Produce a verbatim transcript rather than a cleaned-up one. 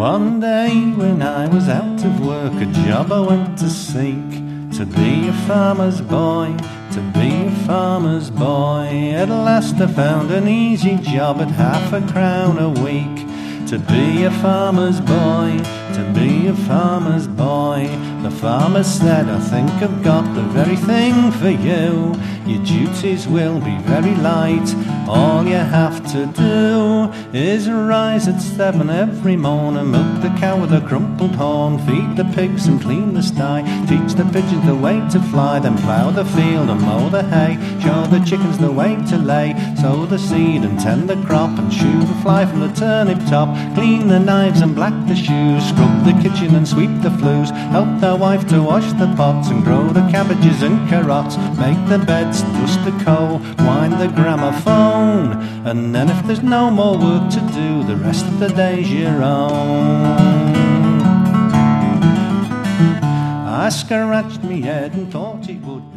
One day when I was out of work, a job I went to seek, to be a farmer's boy, to be a farmer's boy. At last I found an easy job at half a crown a week, to be a farmer's boy, to be a farmer's boy. The farmer said, I think I've got the very thing for you. Your duties will be very light. All you have to do is rise at seven every morning, milk the cow with a crumpled horn, feed the pigs and clean the sty, teach the pigeons the way to fly, then plough the field and mow the hay, show the chickens the way to lay, sow the seed and tend the crop, and shoo the fly from the turnip top, clean the knives and black the shoes, scrub the kitchen and sweep the flues, help the wife to wash the pots and grow the cabbages and carrots, make the beds, dust the coal, wind the gramophone. And then if there's no more work to do, the rest of the day's your own. I scratched me head and thought it would be